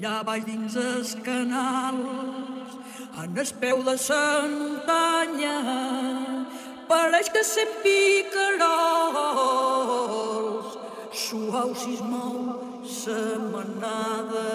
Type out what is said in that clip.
allà baix dins els canals, en el peu de la muntanya, pareix que sent picarols, suau si es mou la manada.